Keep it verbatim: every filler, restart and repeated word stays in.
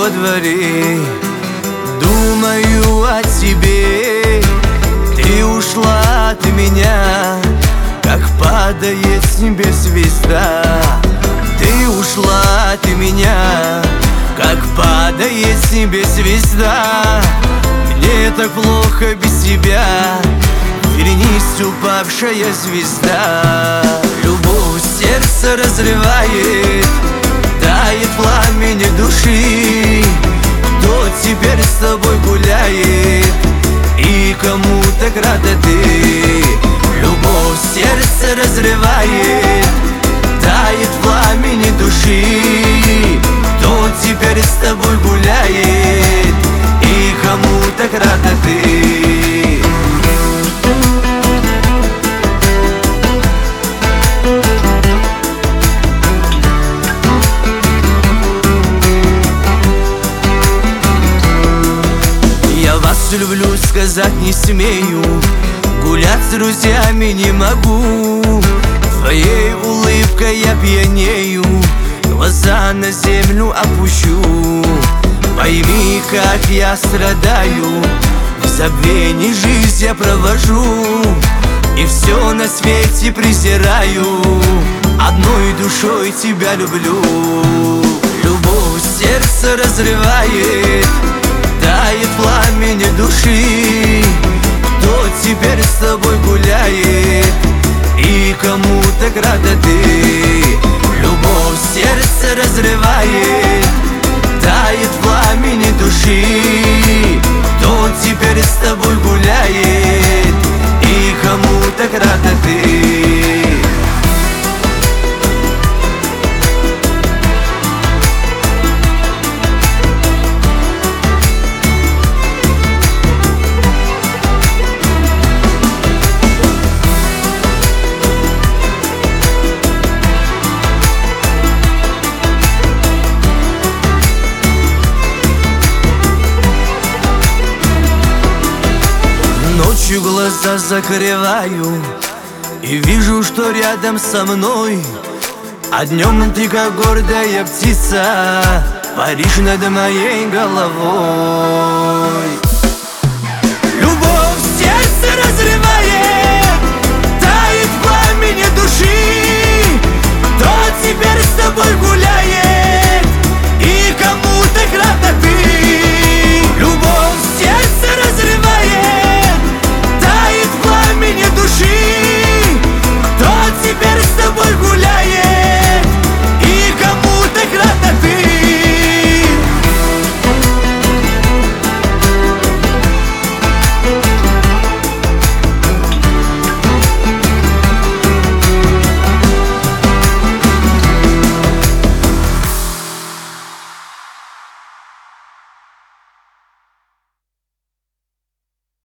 во дворе, думаю о тебе. Ты ушла от меня, как падает с небес звезда. Ты ушла от меня, как падает с небес звезда. Мне так плохо без тебя, вернись, упавшая звезда. Любовь сердце разрывает, тает пламени души. Кто теперь с тобой гуляет, и кому так рада ты? Любовь сердце разрывает, тает пламени души. Кто теперь с тобой гуляет, и кому так рада ты? Я вас люблю, сказать не смею, гулять с друзьями не могу. Твоей улыбкой я пьянею, глаза на землю опущу. Пойми, как я страдаю, в забвении жизнь я провожу. И все на свете презираю, одной душой тебя люблю. Любовь сердце разрывает, тает пламени души. Кто теперь с тобой гуляет, и кому так рада ты? Любовь сердце разрывает, тает пламени души. Кто теперь с тобой гуляет, и кому так рада ты? Ночью глаза закрываю и вижу, что рядом со мной. А днем ты, как гордая птица, паришь над моей головой.